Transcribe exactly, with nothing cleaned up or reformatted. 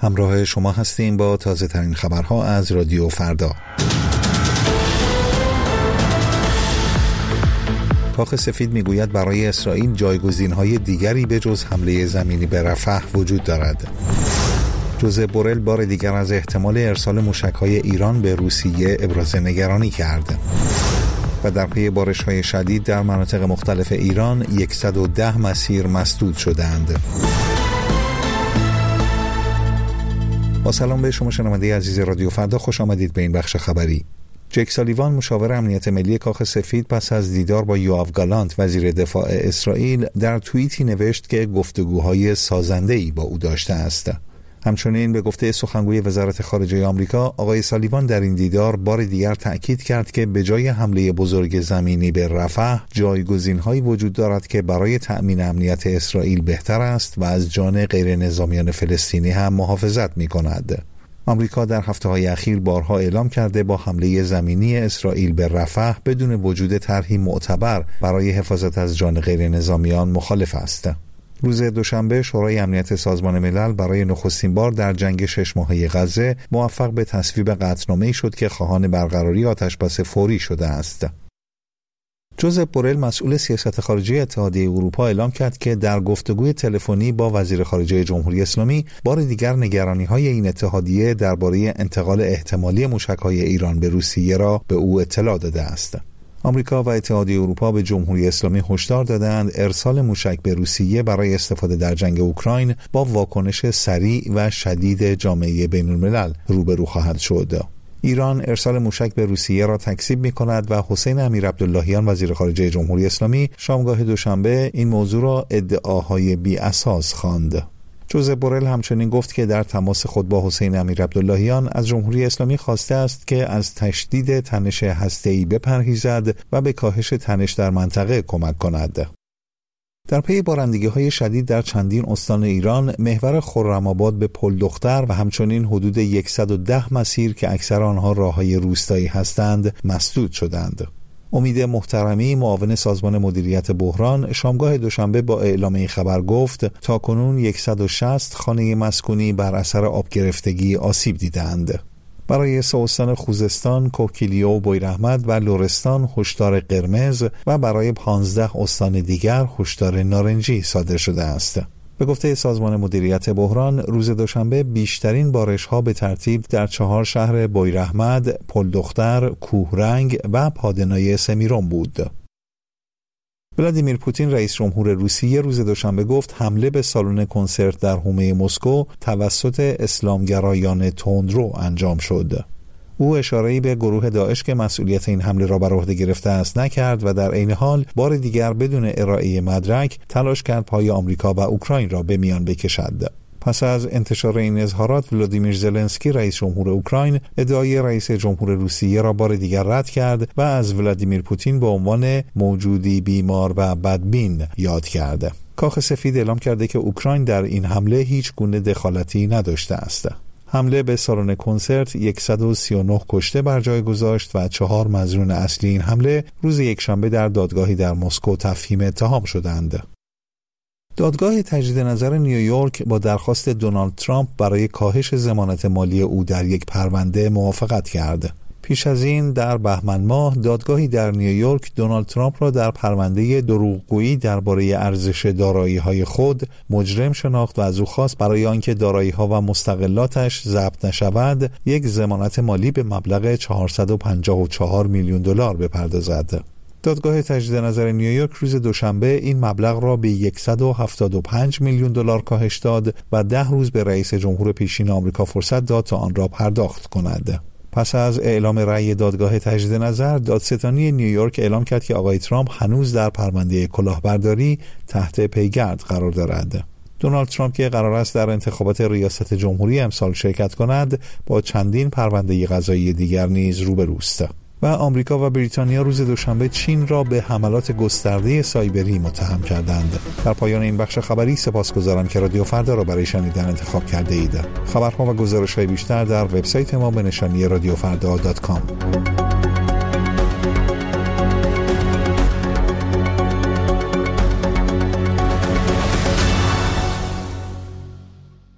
همراه شما هستیم با تازه ترین خبرها از رادیو فردا. کاخ سفید میگوید برای اسرائیل جایگزین‌های دیگری به جز حمله زمینی به رفح وجود دارد. جوزپ بورل بار دیگر از احتمال ارسال موشک‌های ایران به روسیه ابراز نگرانی کرد. و در پی بارش‌های شدید در مناطق مختلف ایران صد و ده مسیر مسدود شدند. با سلام به شما شنونده عزیز رادیو فردا، خوش آمدید به این بخش خبری. جک سالیوان مشاور امنیت ملی کاخ سفید پس از دیدار با یوآف گالانت وزیر دفاع اسرائیل در توییتی نوشت که گفتگوهای سازنده‌ای با او داشته است. همچنین به گفته سخنگوی وزارت خارجه آمریکا، آقای سالیوان در این دیدار بار دیگر تأکید کرد که به جای حمله بزرگ زمینی به رفح، جایگزین‌هایی وجود دارد که برای تأمین امنیت اسرائیل بهتر است و از جان غیر نظامیان فلسطینی هم محافظت می‌کند. آمریکا در هفته‌های اخیر بارها اعلام کرده با حمله زمینی اسرائیل به رفح بدون وجود طرحی معتبر برای حفاظت از جان غیر نظامیان مخالف است. روز دوشنبه شورای امنیت سازمان ملل برای نخستین بار در جنگ شش ماهه غزه موفق به تصویب قطعنامه‌ای شد که خواهان برقراری آتش‌بس فوری شده است. جوزپ بورل مسئول سیاست خارجی اتحادیه اروپا اعلام کرد که در گفتگوی تلفنی با وزیر خارجه جمهوری اسلامی بار دیگر نگرانی‌های این اتحادیه درباره انتقال احتمالی موشک‌های ایران به روسیه را به او اطلاع داده است. آمریکا و اتحادیه اروپا به جمهوری اسلامی هشدار دادند ارسال موشک به روسیه برای استفاده در جنگ اوکراین با واکنش سریع و شدید جامعه بین‌الملل روبرو خواهد شد. ایران ارسال موشک به روسیه را تکذیب می‌کند و حسین امیرعبداللهیان وزیر خارجه جمهوری اسلامی شامگاه دوشنبه این موضوع را ادعاهای بی اساس خواند. جوزپ بورل همچنین گفت که در تماس خود با حسین امیرعبداللهیان از جمهوری اسلامی خواسته است که از تشدید تنش هسته‌ای بپرهیزد و به کاهش تنش در منطقه کمک کند. در پی بارندگی‌های شدید در چندین استان ایران، محور خرم‌آباد به پل دختر و همچنین حدود صد و ده مسیر که اکثر آنها راه‌های روستایی هستند، مسدود شدند. امید محترمی معاون سازمان مدیریت بحران شامگاه دوشنبه با اعلام این خبر گفت تاکنون صد و شصت خانه مسکونی بر اثر آب گرفتگی آسیب دیدند. برای سه استان خوزستان، کوکیلیو و بویراحمد و لرستان هشدار قرمز و برای پانزده استان دیگر هشدار نارنجی صادر شده است. به گفته سازمان مدیریت بحران، روز دوشنبه بیشترین بارش‌ها به ترتیب در چهار شهر بویراحمد، پل دختر، کوهرنگ و پادنای سمیرون بود. ولادیمیر پوتین رئیس جمهور روسیه روز دوشنبه گفت حمله به سالن کنسرت در حومه مسکو توسط اسلامگرایان تندرو انجام شد. او اشاره‌ای به گروه داعش که مسئولیت این حمله را بر عهده گرفته است نکرد و در عین حال بار دیگر بدون ارائه مدرک تلاش کرد پای آمریکا و اوکراین را به میان بکشد. پس از انتشار این اظهارات، ولادیمیر زلنسکی رئیس جمهور اوکراین ادعای رئیس جمهور روسیه را بار دیگر رد کرد و از ولادیمیر پوتین به عنوان موجودی بیمار و بدبین یاد کرد. کاخ سفید اعلام کرده که اوکراین در این حمله هیچ گونه دخالتی نداشته است. حمله به سالن کنسرت صد و سی و نه کشته بر جای گذاشت و چهار مظنون اصلی این حمله روز یکشنبه در دادگاهی در مسکو تفهیم اتهام شدند. دادگاه تجدید نظر نیویورک با درخواست دونالد ترامپ برای کاهش ضمانت مالی او در یک پرونده موافقت کرد. پیش از این در بهمن ماه دادگاهی در نیویورک دونالد ترامپ را در پرونده دروغگویی درباره ارزش دارایی‌های خود مجرم شناخت و از او خواست برای آنکه دارایی‌ها و مستقلاتش ضبط نشود یک ضمانت مالی به مبلغ چهارصد و پنجاه و چهار میلیون دلار بپردازد. دادگاه تجدید نظر نیویورک روز دوشنبه این مبلغ را به صد و هفتاد و پنج میلیون دلار کاهش داد و ده روز به رئیس جمهور پیشین آمریکا فرصت داد تا آن را پرداخت کند. پس از اعلام رأی دادگاه تجدید نظر، دادستانی نیویورک اعلام کرد که آقای ترامپ هنوز در پرونده کلاهبرداری تحت پیگرد قرار دارد. دونالد ترامپ که قرار است در انتخابات ریاست جمهوری امسال شرکت کند، با چندین پرونده قضایی دیگر نیز روبروست. و آمریکا و بریتانیا روز دوشنبه چین را به حملات گسترده سایبری متهم کردند. در پایان این بخش خبری سپاسگزارم که رادیو فردا را برای شنیدن انتخاب کرده اید. خبرها و گزارش‌های بیشتر در وبسایت ما به نشانی رادیو فردا دات کام.